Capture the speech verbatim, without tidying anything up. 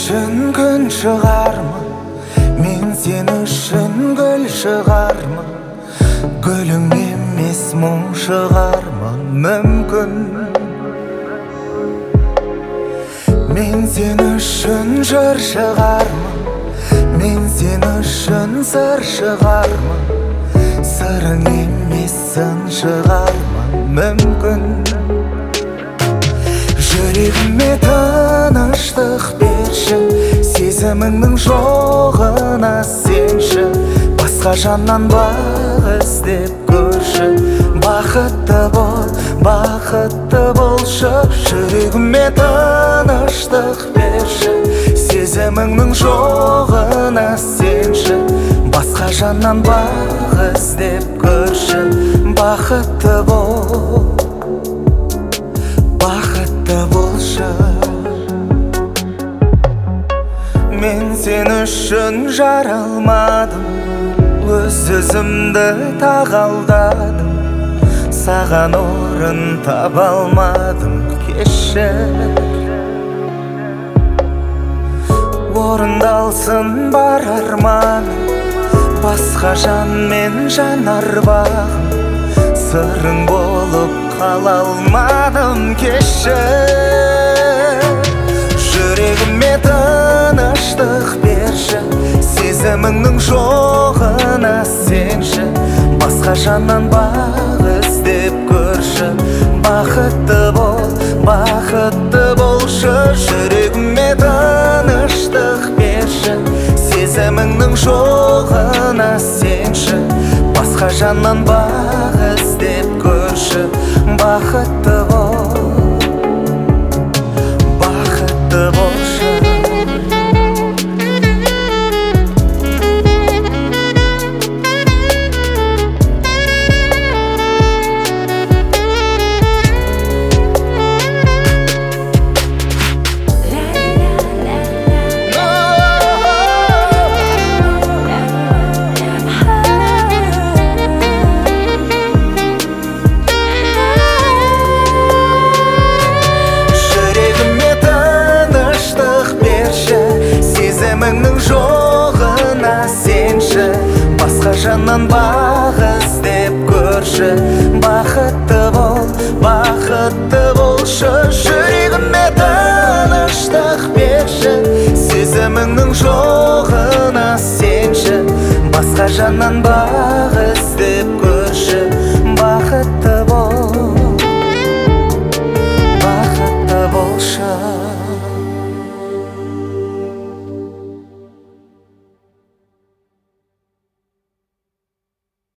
үшін күн шығармын, мен сен үшін гүл шығармын. Гүлің емес мұң шығармын мүмкін. Мен сен үшін жыр шығармын, мен сен үшін сыр шығармын. Сырың емес сын шығармын мүмкін. Жүрегіме тыныштық берші, сезіміңнің жоғына сенші. Басқа жаннан бақ іздеп көрші. Бақытты бол, бақытты болшы. Жүрегіме тыныштық берші, сезіміңнің жоғына сенші. Басқа жаннан бақ іздеп көрші. Бақытты бол, бақытты болшы. Мен сен үшін жаралмадым, өз өзімді тағалдадым. Саған орын таба алмадым, кешір. Орындалсын бар арманым, басқа жанмен жанар бағым. Сырың болып қала алмадым, кешір. Жүрегіме тыныштық берші, сезіміңнің жоғына сенші. Басқа жаннан бақ іздеп көрші. Бақытты бол, бақытты болшы. Жүрегіме тыныштық берші, сезіміңнің жоғына сенші. Басқа жаннан бақ іздеп көрші. Бақытты бол, бақытты болшы. Сезіміңнің жоғына сенші. Басқа жаннан бақ іздеп көрші. Бақытты бол, бақытты болшы. Жүрегіме тыныштық берші, сезіміңнің жоғына сенші. Басқа жаннан бақ